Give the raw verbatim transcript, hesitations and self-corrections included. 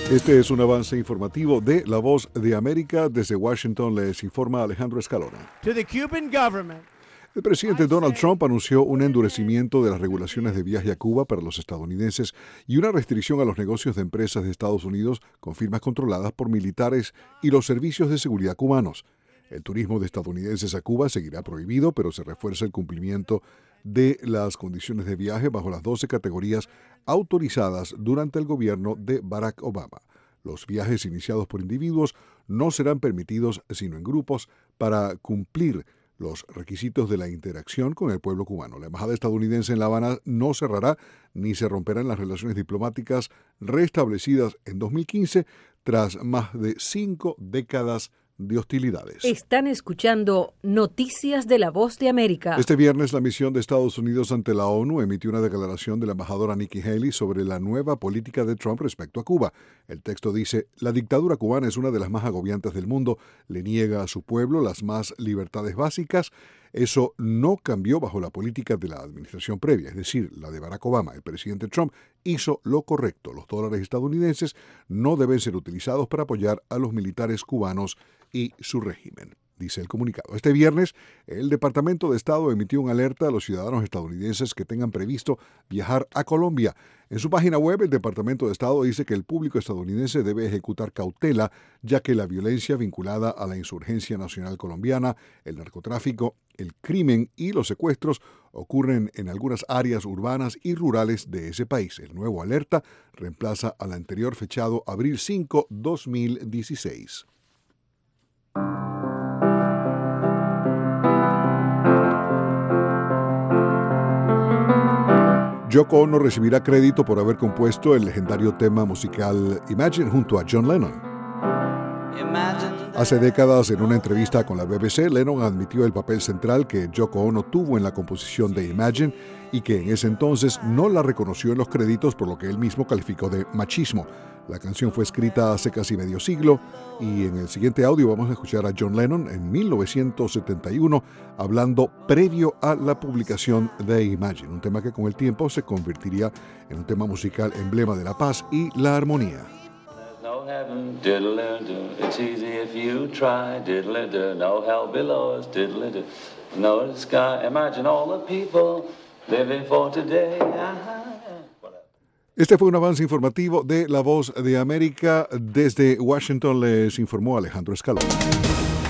Este es un avance informativo de La Voz de América. Desde Washington les informa Alejandro Escalona. To the Cuban government. El presidente Donald Trump anunció un endurecimiento de las regulaciones de viaje a Cuba para los estadounidenses y una restricción a los negocios de empresas de Estados Unidos con firmas controladas por militares y los servicios de seguridad cubanos. El turismo de estadounidenses a Cuba seguirá prohibido, pero se refuerza el cumplimiento de las condiciones de viaje bajo las doce categorías autorizadas durante el gobierno de Barack Obama. Los viajes iniciados por individuos no serán permitidos sino en grupos para cumplir los requisitos de la interacción con el pueblo cubano. La embajada estadounidense en La Habana no cerrará ni se romperán las relaciones diplomáticas restablecidas en dos mil quince tras más de cinco décadas de hostilidades. Están escuchando Noticias de La Voz de América. Este viernes, la misión de Estados Unidos ante la ONU emitió una declaración de la embajadora Nikki Haley sobre la nueva política de Trump respecto a Cuba. El texto dice: la dictadura cubana es una de las más agobiantes del mundo, le niega a su pueblo las más libertades básicas. Eso no cambió bajo la política de la administración previa, es decir, la de Barack Obama. El presidente Trump hizo lo correcto. Los dólares estadounidenses no deben ser utilizados para apoyar a los militares cubanos y su régimen, dice el comunicado. Este viernes, el Departamento de Estado emitió una alerta a los ciudadanos estadounidenses que tengan previsto viajar a Colombia. En su página web, el Departamento de Estado dice que el público estadounidense debe ejecutar cautela, ya que la violencia vinculada a la insurgencia nacional colombiana, el narcotráfico, el crimen y los secuestros ocurren en algunas áreas urbanas y rurales de ese país. El nuevo alerta reemplaza al anterior fechado abril cinco, dos mil dieciséis. Yoko Ono recibirá crédito por haber compuesto el legendario tema musical Imagine junto a John Lennon. Hace décadas, en una entrevista con la B B C, Lennon admitió el papel central que Yoko Ono tuvo en la composición de Imagine y que en ese entonces no la reconoció en los créditos, por lo que él mismo calificó de machismo. La canción fue escrita hace casi medio siglo y en el siguiente audio vamos a escuchar a John Lennon en mil novecientos setenta y uno hablando previo a la publicación de Imagine, un tema que con el tiempo se convertiría en un tema musical emblema de la paz y la armonía. No heaven, diddle-do. It's easy if you try, diddle-do. No hell below us, diddle-do. No sky. Imagine all the people living for today. Este fue un avance informativo de La Voz de América. Desde Washington les informó Alejandro Escalona.